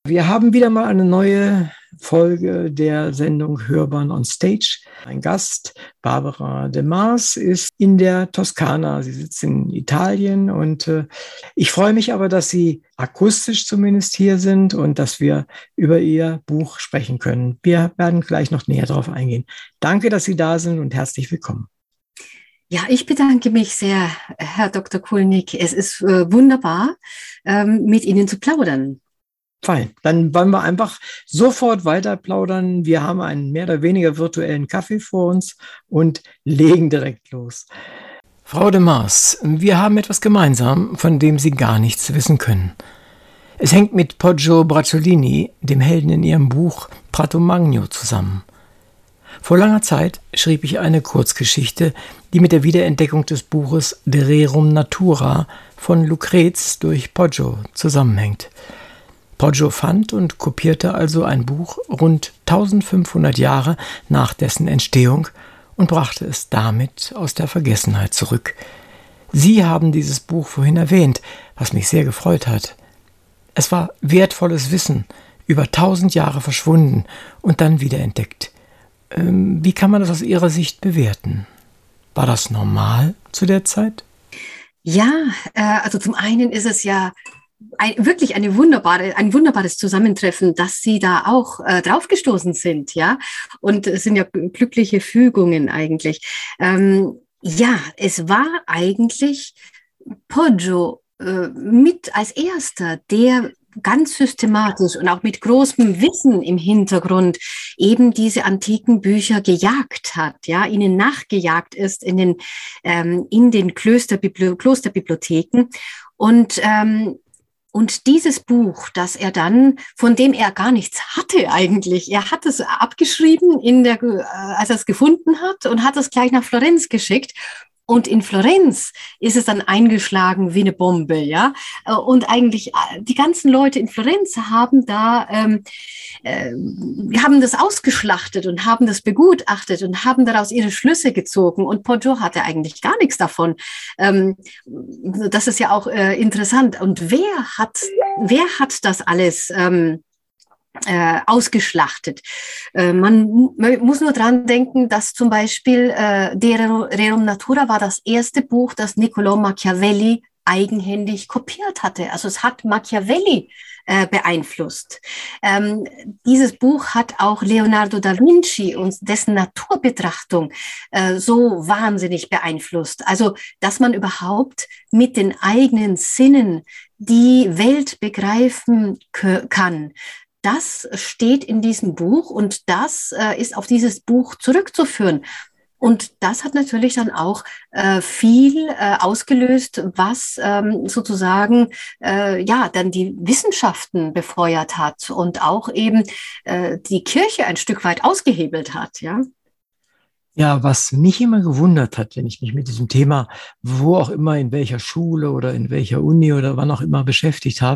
Wir haben wieder mal eine neue Folge der Sendung Hörbahn on Stage. Ein Gast, Barbara de Mars, ist in der Toskana. Sie sitzt in Italien und ich freue mich aber, dass Sie akustisch zumindest hier sind und dass wir über Ihr Buch sprechen können. Wir werden gleich noch näher darauf eingehen. Danke, dass Sie da sind und herzlich willkommen. Ja, ich bedanke mich sehr, Herr Dr. Kulnig. Es ist wunderbar, mit Ihnen zu plaudern. Fein, dann wollen wir einfach sofort weiter plaudern. Wir haben einen mehr oder weniger virtuellen Kaffee vor uns und legen direkt los. Frau de Mars, wir haben etwas gemeinsam, von dem Sie gar nichts wissen können. Es hängt mit Poggio Bracciolini, dem Helden in Ihrem Buch Prato Magno, zusammen. Vor langer Zeit schrieb ich eine Kurzgeschichte, die mit der Wiederentdeckung des Buches De Rerum Natura von Lucrez durch Poggio zusammenhängt. Poggio fand und kopierte also ein Buch rund 1500 Jahre nach dessen Entstehung und brachte es damit aus der Vergessenheit zurück. Sie haben dieses Buch vorhin erwähnt, was mich sehr gefreut hat. Es war wertvolles Wissen, über 1000 Jahre verschwunden und dann wiederentdeckt. Wie kann man das aus Ihrer Sicht bewerten? War das normal zu der Zeit? Ja, also zum einen ist es ja wirklich ein wunderbares Zusammentreffen, dass Sie da auch draufgestoßen sind, ja. Und es sind ja glückliche Fügungen eigentlich. Ja, es war eigentlich Poggio mit als erster, der ganz systematisch und auch mit großem Wissen im Hintergrund eben diese antiken Bücher gejagt hat, ja, ihnen nachgejagt ist in den Klosterbibliotheken und dieses Buch, das er dann, von dem er gar nichts hatte eigentlich, er hat es abgeschrieben als er es gefunden hat und hat es gleich nach Florenz geschickt. Und in Florenz ist es dann eingeschlagen wie eine Bombe, ja. Und eigentlich die ganzen Leute in Florenz haben haben das ausgeschlachtet und haben das begutachtet und haben daraus ihre Schlüsse gezogen. Und Poggio hatte eigentlich gar nichts davon. Das ist ja auch interessant. Und wer hat das alles ausgeschlachtet? Man muss nur dran denken, dass zum Beispiel De Rerum Natura war das erste Buch, das Niccolò Machiavelli eigenhändig kopiert hatte. Also es hat Machiavelli beeinflusst. Dieses Buch hat auch Leonardo da Vinci und dessen Naturbetrachtung so wahnsinnig beeinflusst. Also, dass man überhaupt mit den eigenen Sinnen die Welt begreifen kann. Das steht in diesem Buch und das ist auf dieses Buch zurückzuführen. Und das hat natürlich dann auch viel ausgelöst, was sozusagen dann die Wissenschaften befeuert hat und auch eben die Kirche ein Stück weit ausgehebelt hat, ja. Ja, was mich immer gewundert hat, wenn ich mich mit diesem Thema, wo auch immer, in welcher Schule oder in welcher Uni oder wann auch immer beschäftigt habe,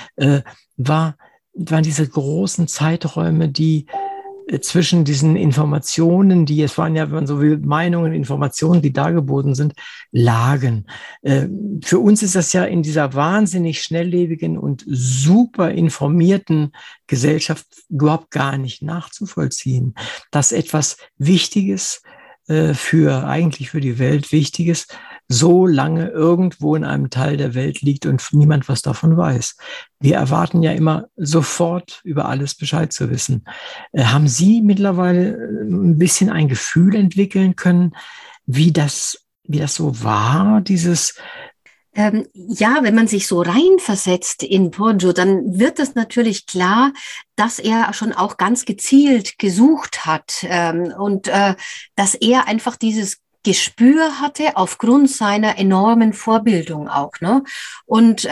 waren diese großen Zeiträume, die zwischen diesen Informationen, es waren ja, wenn man so will, Meinungen, Informationen, die dargeboten sind, lagen. Für uns ist das ja in dieser wahnsinnig schnelllebigen und super informierten Gesellschaft überhaupt gar nicht nachzuvollziehen, dass etwas Wichtiges eigentlich für die Welt Wichtiges so lange irgendwo in einem Teil der Welt liegt und niemand was davon weiß. Wir erwarten ja immer sofort über alles Bescheid zu wissen. Haben Sie mittlerweile ein bisschen ein Gefühl entwickeln können, wie das so war, dieses ja, wenn man sich so reinversetzt in Poggio, dann wird es natürlich klar, dass er schon auch ganz gezielt gesucht hat und dass er einfach dieses Gespür hatte aufgrund seiner enormen Vorbildung auch, ne? Und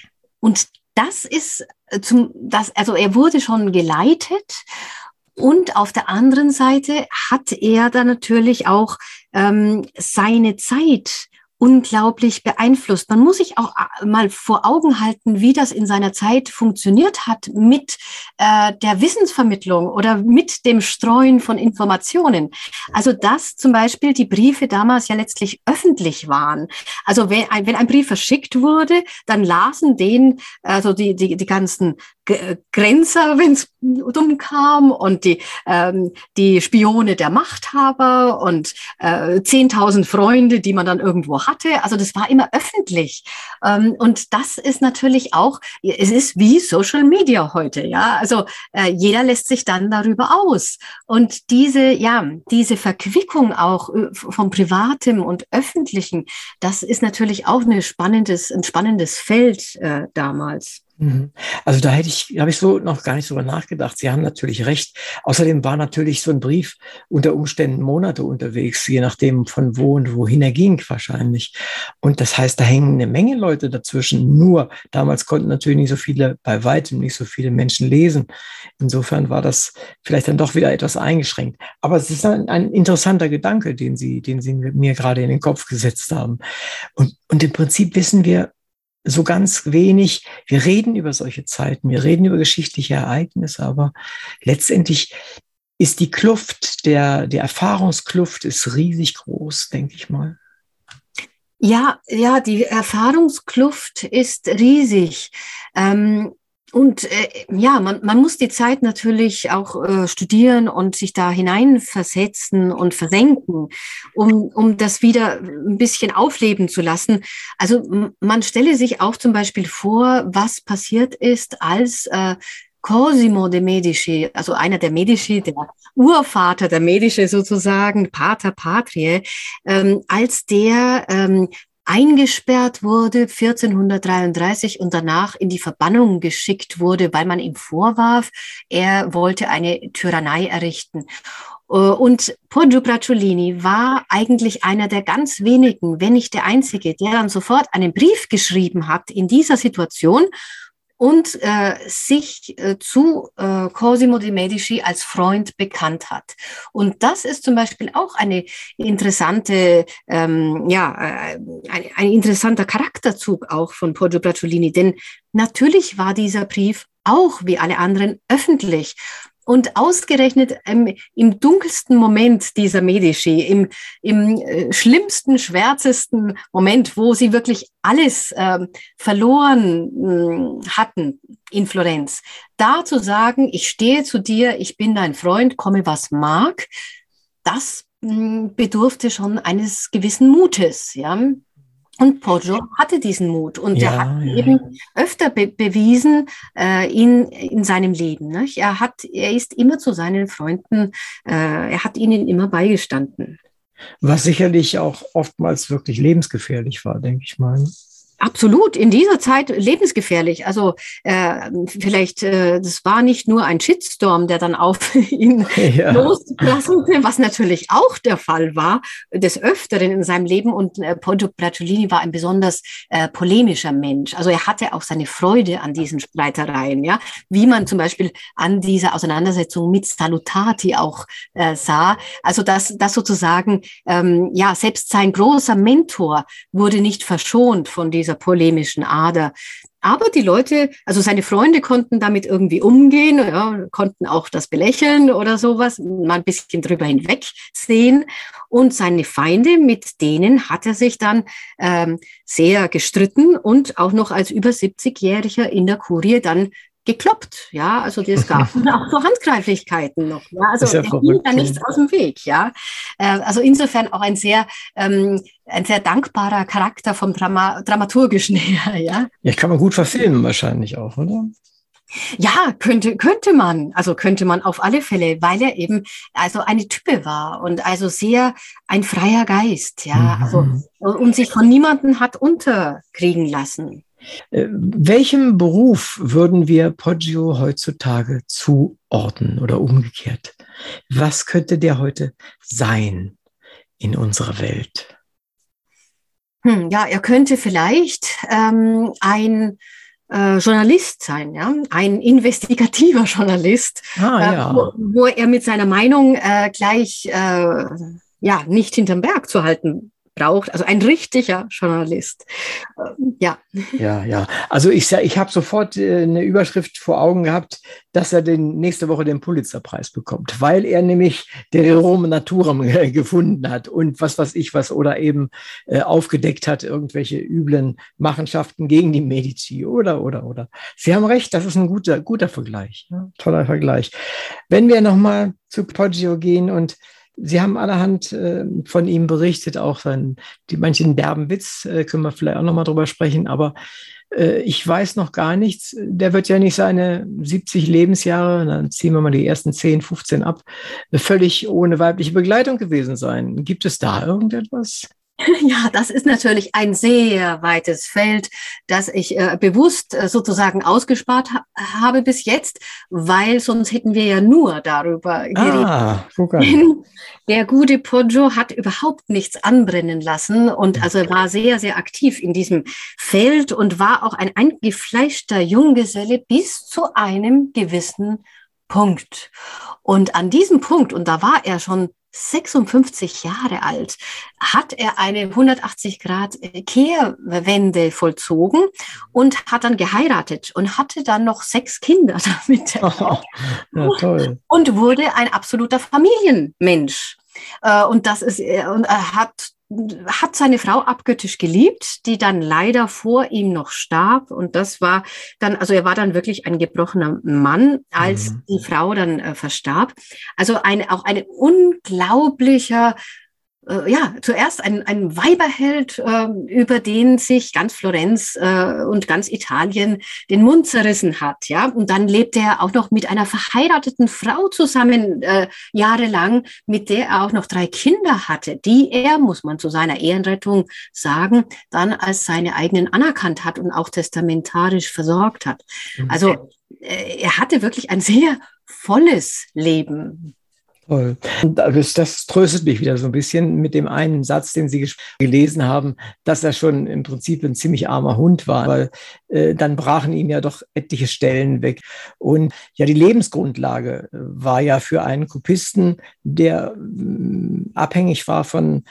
das ist also er wurde schon geleitet. Und auf der anderen Seite hat er dann natürlich auch seine Zeit unglaublich beeinflusst. Man muss sich auch mal vor Augen halten, wie das in seiner Zeit funktioniert hat mit der Wissensvermittlung oder mit dem Streuen von Informationen. Also dass zum Beispiel die Briefe damals ja letztlich öffentlich waren. Also wenn ein Brief verschickt wurde, dann lasen den also die ganzen Grenzer, wenn es dumm kam, und die Spione der Machthaber und 10.000 Freunde, die man dann irgendwo hatte. Also das war immer öffentlich. Und das ist natürlich auch, es ist wie Social Media heute, ja. Also jeder lässt sich dann darüber aus. Und diese Verquickung auch vom Privatem und Öffentlichen, das ist natürlich auch ein spannendes Feld damals. Also da habe ich so noch gar nicht drüber nachgedacht. Sie haben natürlich recht. Außerdem war natürlich so ein Brief unter Umständen Monate unterwegs, je nachdem von wo und wohin er ging wahrscheinlich. Und das heißt, da hängen eine Menge Leute dazwischen. Nur damals konnten natürlich nicht so viele, bei weitem nicht so viele Menschen lesen. Insofern war das vielleicht dann doch wieder etwas eingeschränkt. Aber es ist ein interessanter Gedanke, den Sie mir gerade in den Kopf gesetzt haben. Und im Prinzip wissen wir so ganz wenig. Wir reden über solche Zeiten, wir reden über geschichtliche Ereignisse, aber letztendlich ist die Kluft, der Erfahrungskluft ist riesig groß, denke ich mal. Ja, die Erfahrungskluft ist riesig. Man muss die Zeit natürlich auch studieren und sich da hineinversetzen und versenken, um das wieder ein bisschen aufleben zu lassen. Also man stelle sich auch zum Beispiel vor, was passiert ist, als Cosimo de' Medici, also einer der Medici, der Urvater der Medici sozusagen, Pater Patriae, als der eingesperrt wurde 1433 und danach in die Verbannung geschickt wurde, weil man ihm vorwarf, er wollte eine Tyrannei errichten. Und Poggio Bracciolini war eigentlich einer der ganz wenigen, wenn nicht der einzige, der dann sofort einen Brief geschrieben hat in dieser Situation und sich zu Cosimo de' Medici als Freund bekannt hat. Und das ist zum Beispiel auch eine interessante, ein interessanter Charakterzug auch von Poggio Bracciolini, denn natürlich war dieser Brief auch wie alle anderen öffentlich. Und ausgerechnet im dunkelsten Moment dieser Medici, im schlimmsten, schwärzesten Moment, wo sie wirklich alles verloren hatten in Florenz, da zu sagen, ich stehe zu dir, ich bin dein Freund, komme was mag, das bedurfte schon eines gewissen Mutes, ja. Und Poggio hatte diesen Mut und er hat eben öfter bewiesen in seinem Leben. Nicht? Er ist immer zu seinen Freunden, er hat ihnen immer beigestanden. Was sicherlich auch oftmals wirklich lebensgefährlich war, denke ich mal. Absolut, in dieser Zeit lebensgefährlich. Also vielleicht, das war nicht nur ein Shitstorm, der dann auf ihn losprasselte, was natürlich auch der Fall war, des Öfteren in seinem Leben. Und Poggio Bracciolini war ein besonders polemischer Mensch. Also er hatte auch seine Freude an diesen Streitereien, ja, wie man zum Beispiel an dieser Auseinandersetzung mit Salutati auch sah. Also dass sozusagen, selbst sein großer Mentor wurde nicht verschont von dieser polemischen Ader. Aber die Leute, also seine Freunde konnten damit irgendwie umgehen, konnten auch das belächeln oder sowas, mal ein bisschen drüber hinwegsehen. Und seine Feinde, mit denen hat er sich dann sehr gestritten und auch noch als über 70-Jähriger in der Kurie dann gekloppt, ja, also es gab auch so Handgreiflichkeiten noch, ja, also er ging da nichts aus dem Weg, ja, also insofern auch ein sehr dankbarer Charakter vom dramaturgischen her, ja. Ja, kann man gut verfilmen wahrscheinlich auch, oder? Ja, könnte man auf alle Fälle, weil er eben also eine Type war und also sehr ein freier Geist, ja, also und sich von niemandem hat unterkriegen lassen. Welchem Beruf würden wir Poggio heutzutage zuordnen oder umgekehrt? Was könnte der heute sein in unserer Welt? Ja, er könnte vielleicht ein Journalist sein, ja, ein investigativer Journalist, wo er mit seiner Meinung gleich nicht hinterm Berg zu halten braucht, also ein richtiger Journalist. Ja. Ja. Also ich habe sofort eine Überschrift vor Augen gehabt, dass er nächste Woche den Pulitzerpreis bekommt, weil er nämlich der Rerum Naturam gefunden hat und was weiß ich was oder eben aufgedeckt hat, irgendwelche üblen Machenschaften gegen die Medici oder. Sie haben recht, das ist ein guter Vergleich, ja, toller Vergleich. Wenn wir nochmal zu Poggio gehen und Sie haben allerhand von ihm berichtet, auch manchen derben Witz, können wir vielleicht auch nochmal drüber sprechen, aber ich weiß noch gar nichts. Der wird ja nicht seine 70 Lebensjahre, dann ziehen wir mal die ersten 10, 15 ab, völlig ohne weibliche Begleitung gewesen sein. Gibt es da irgendetwas? Ja, das ist natürlich ein sehr weites Feld, das ich bewusst sozusagen ausgespart habe bis jetzt, weil sonst hätten wir ja nur darüber geredet. Guck an. Der gute Poggio hat überhaupt nichts anbrennen lassen und also war sehr, sehr aktiv in diesem Feld und war auch ein eingefleischter Junggeselle bis zu einem gewissen Punkt. Und an diesem Punkt, und da war er schon 56 Jahre alt, hat er eine 180-Grad-Kehrwende vollzogen und hat dann geheiratet und hatte dann noch 6 Kinder damit. Ja, toll. Und wurde ein absoluter Familienmensch. Und er hat seine Frau abgöttisch geliebt, die dann leider vor ihm noch starb. Und das war dann, also er war dann wirklich ein gebrochener Mann, als die Frau dann verstarb. Also auch ein unglaublicher, zuerst ein Weiberheld, über den sich ganz Florenz und ganz Italien den Mund zerrissen hat, ja. Und dann lebte er auch noch mit einer verheirateten Frau zusammen, jahrelang, mit der er auch noch 3 Kinder hatte, die er, muss man zu seiner Ehrenrettung sagen, dann als seine eigenen anerkannt hat und auch testamentarisch versorgt hat. Also er hatte wirklich ein sehr volles Leben. Toll. Und das tröstet mich wieder so ein bisschen mit dem einen Satz, den Sie gelesen haben, dass er schon im Prinzip ein ziemlich armer Hund war, weil dann brachen ihm ja doch etliche Stellen weg. Und ja, die Lebensgrundlage war ja für einen Kopisten, der abhängig war von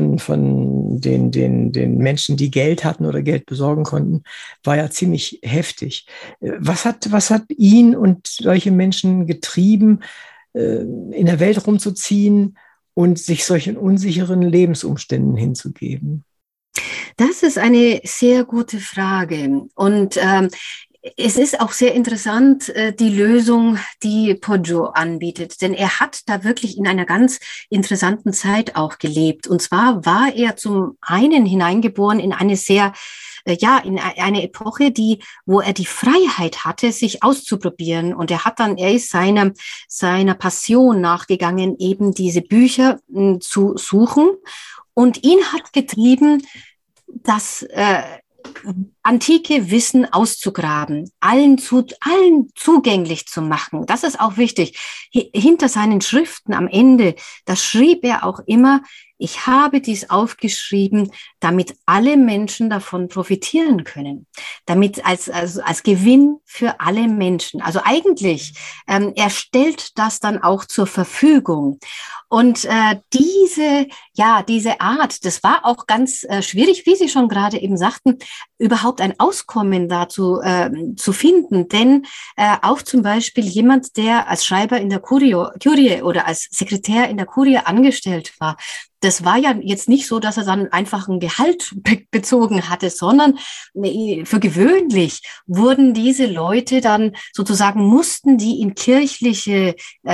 den Menschen, die Geld hatten oder Geld besorgen konnten, war ja ziemlich heftig. Was hat ihn und solche Menschen getrieben, in der Welt rumzuziehen und sich solchen unsicheren Lebensumständen hinzugeben? Das ist eine sehr gute Frage. Und es ist auch sehr interessant, die Lösung, die Poggio anbietet, denn er hat da wirklich in einer ganz interessanten Zeit auch gelebt. Und zwar war er zum einen hineingeboren in eine in eine Epoche, wo er die Freiheit hatte, sich auszuprobieren. Und er ist seiner Passion nachgegangen, eben diese Bücher zu suchen. Und ihn hat getrieben, das antike Wissen auszugraben, allen zugänglich zu machen. Das ist auch wichtig. Hinter seinen Schriften am Ende, da schrieb er auch immer: Ich habe dies aufgeschrieben, damit alle Menschen davon profitieren können, damit als Gewinn für alle Menschen. Also eigentlich, er stellt das dann auch zur Verfügung. Und diese Art, das war auch ganz schwierig, wie Sie schon gerade eben sagten, überhaupt ein Auskommen dazu zu finden. Denn auch zum Beispiel jemand, der als Schreiber in der Kurie oder als Sekretär in der Kurie angestellt war, das war ja jetzt nicht so, dass er dann einfach ein Gehalt bezogen hatte, sondern für gewöhnlich wurden diese Leute dann sozusagen, mussten die in kirchliche,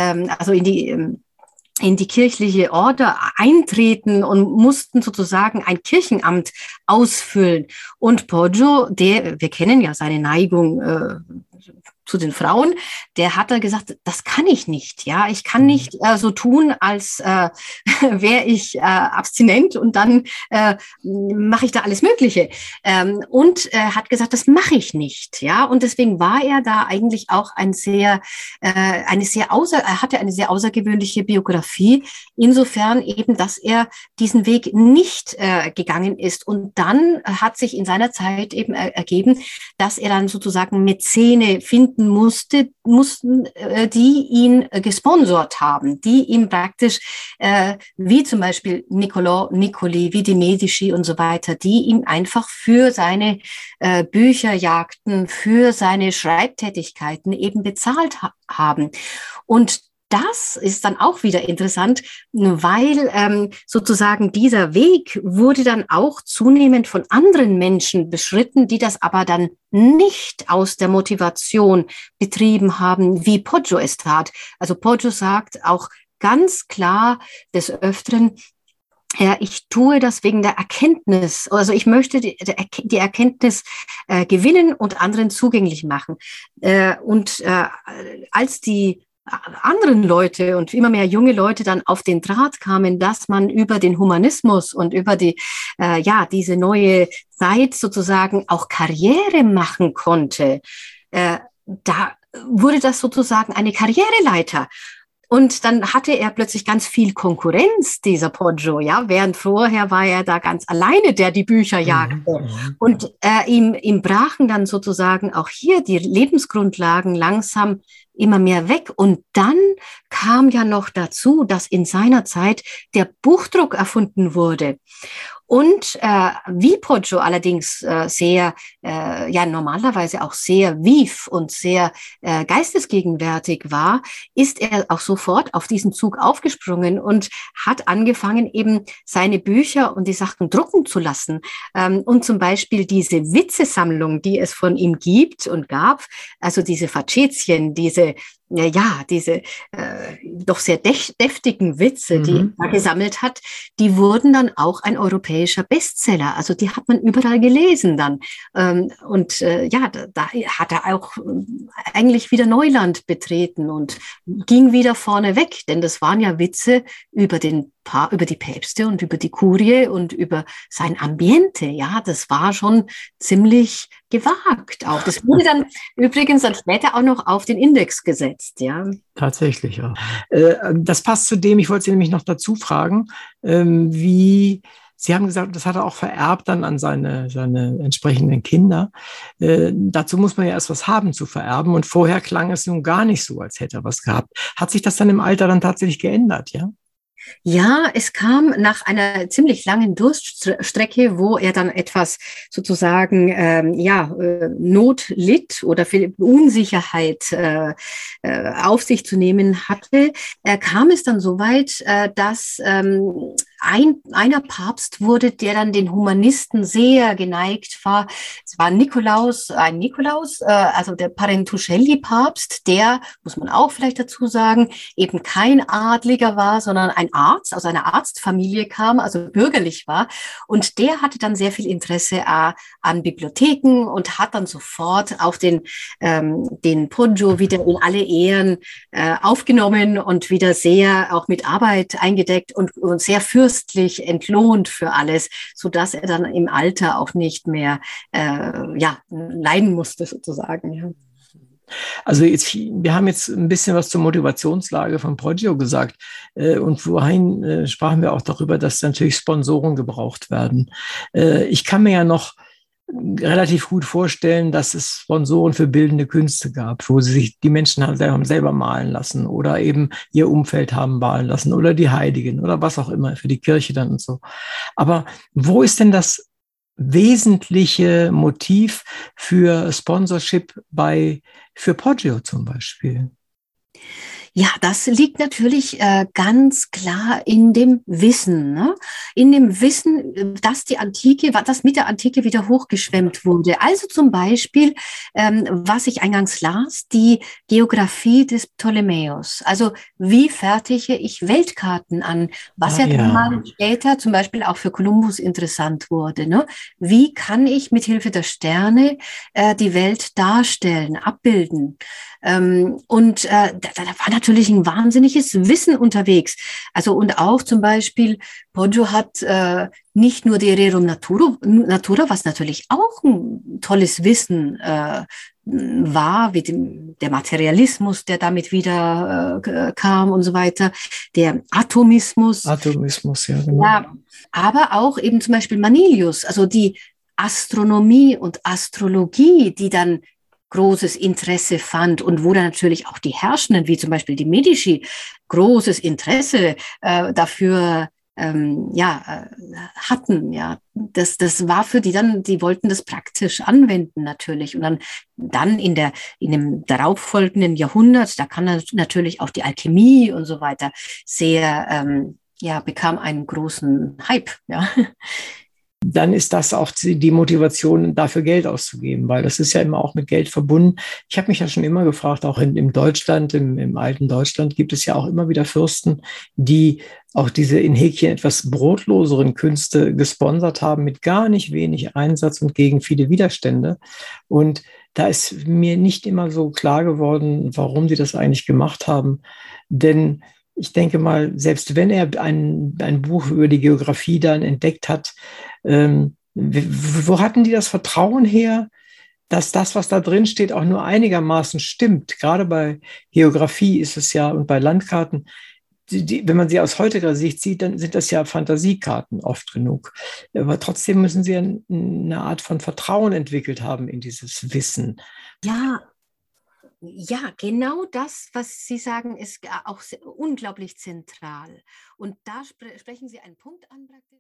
in die kirchliche Order eintreten und mussten sozusagen ein Kirchenamt ausfüllen. Und Poggio, wir kennen ja seine Neigung zu den Frauen, der hat da gesagt, das kann ich nicht, ja, ich kann nicht so tun, als wäre ich abstinent und dann mache ich da alles Mögliche. Und hat gesagt, das mache ich nicht, ja, und deswegen war er da eigentlich auch er hatte eine sehr außergewöhnliche Biografie, insofern eben, dass er diesen Weg nicht gegangen ist. Und dann hat sich in seiner Zeit eben ergeben, dass er dann sozusagen Mäzene finden mussten, die ihn gesponsert haben, die ihm praktisch, wie zum Beispiel Niccolò Niccoli, wie die Medici und so weiter, die ihm einfach für seine Bücherjagden, für seine Schreibtätigkeiten eben bezahlt haben. Und das ist dann auch wieder interessant, weil sozusagen dieser Weg wurde dann auch zunehmend von anderen Menschen beschritten, die das aber dann nicht aus der Motivation betrieben haben, wie Poggio es tat. Also Poggio sagt auch ganz klar des Öfteren, ja, ich tue das wegen der Erkenntnis. Also ich möchte die Erkenntnis gewinnen und anderen zugänglich machen. Als die anderen Leute und immer mehr junge Leute dann auf den Draht kamen, dass man über den Humanismus und über diese neue Zeit sozusagen auch Karriere machen konnte, da wurde das sozusagen eine Karriereleiter. Und dann hatte er plötzlich ganz viel Konkurrenz, dieser Poggio, ja, während vorher war er da ganz alleine, der die Bücher jagte. Und ihm brachen dann sozusagen auch hier die Lebensgrundlagen langsam immer mehr weg. Und dann kam ja noch dazu, dass in seiner Zeit der Buchdruck erfunden wurde. Und wie Poggio allerdings normalerweise auch sehr vif und sehr geistesgegenwärtig war, ist er auch sofort auf diesen Zug aufgesprungen und hat angefangen, eben seine Bücher und die Sachen drucken zu lassen. Und zum Beispiel diese Witzesammlung, die es von ihm gibt und gab, also diese Facetien, diese doch sehr deftigen Witze, die er gesammelt hat, die wurden dann auch ein europäischer Bestseller. Also die hat man überall gelesen dann. Da hat er auch eigentlich wieder Neuland betreten und ging wieder vorne weg, denn das waren ja Witze über die Päpste und über die Kurie und über sein Ambiente. Ja, das war schon ziemlich gewagt auch. Das wurde dann übrigens dann später auch noch auf den Index gesetzt, ja. Tatsächlich, ja. Das passt zu dem, ich wollte Sie nämlich noch dazu fragen, wie Sie haben gesagt, das hat er auch vererbt dann an seine entsprechenden Kinder. Dazu muss man ja erst was haben zu vererben und vorher klang es nun gar nicht so, als hätte er was gehabt. Hat sich das dann im Alter dann tatsächlich geändert, ja? Ja, es kam nach einer ziemlich langen Durststrecke, wo er dann etwas sozusagen Not litt oder viel Unsicherheit auf sich zu nehmen hatte, kam es dann so weit, dass einer Papst wurde, der dann den Humanisten sehr geneigt war. Es war Nikolaus, also der Parentuscelli-Papst, der, muss man auch vielleicht dazu sagen, eben kein Adliger war, sondern ein Arzt, aus einer Arztfamilie kam, also bürgerlich war. Und der hatte dann sehr viel Interesse an Bibliotheken und hat dann sofort auch den Poggio wieder in alle Ehren aufgenommen und wieder sehr auch mit Arbeit eingedeckt und sehr fürstlich entlohnt für alles, so dass er dann im Alter auch nicht mehr leiden musste sozusagen. Ja. Also wir haben jetzt ein bisschen was zur Motivationslage von Poggio gesagt und vorhin sprachen wir auch darüber, dass natürlich Sponsoren gebraucht werden. Ich kann mir ja noch relativ gut vorstellen, dass es Sponsoren für bildende Künste gab, wo sich die Menschen haben selber malen lassen oder eben ihr Umfeld haben malen lassen oder die Heiligen oder was auch immer für die Kirche dann und so. Aber wo ist denn das wesentliche Motiv für Sponsorship für Poggio zum Beispiel? Ja, das liegt natürlich ganz klar in dem Wissen, ne? In dem Wissen, dass das mit der Antike wieder hochgeschwemmt wurde. Also zum Beispiel, was ich eingangs las, die Geografie des Ptolemäus. Also wie fertige ich Weltkarten an, was dann mal später zum Beispiel auch für Kolumbus interessant wurde. Ne? Wie kann ich mithilfe der Sterne die Welt darstellen, abbilden? Da war natürlich ein wahnsinniges Wissen unterwegs. Also und auch zum Beispiel, Poggio hat nicht nur die Rerum Natura, was natürlich auch ein tolles Wissen war, wie der Materialismus, der damit wieder kam und so weiter, der Atomismus. Atomismus, ja, genau. Ja, aber auch eben zum Beispiel Manilius, also die Astronomie und Astrologie, die dann großes Interesse fand und wo dann natürlich auch die Herrschenden, wie zum Beispiel die Medici, großes Interesse dafür hatten. Ja, das war für die dann, die wollten das praktisch anwenden natürlich. Und dann in dem darauffolgenden Jahrhundert, da kam dann natürlich auch die Alchemie und so weiter sehr, bekam einen großen Hype. Ja. Dann ist das auch die Motivation, dafür Geld auszugeben, weil das ist ja immer auch mit Geld verbunden. Ich habe mich ja schon immer gefragt, auch in Deutschland, im alten Deutschland gibt es ja auch immer wieder Fürsten, die auch diese in Häkchen etwas brotloseren Künste gesponsert haben mit gar nicht wenig Einsatz und gegen viele Widerstände. Und da ist mir nicht immer so klar geworden, warum sie das eigentlich gemacht haben. Denn ich denke mal, selbst wenn er ein Buch über die Geografie dann entdeckt hat, wo hatten die das Vertrauen her, dass das, was da drin steht, auch nur einigermaßen stimmt? Gerade bei Geografie ist es ja und bei Landkarten, wenn man sie aus heutiger Sicht sieht, dann sind das ja Fantasiekarten oft genug. Aber trotzdem müssen sie eine Art von Vertrauen entwickelt haben in dieses Wissen. Ja, ja, genau das, was Sie sagen, ist auch unglaublich zentral. Und da sprechen Sie einen Punkt an.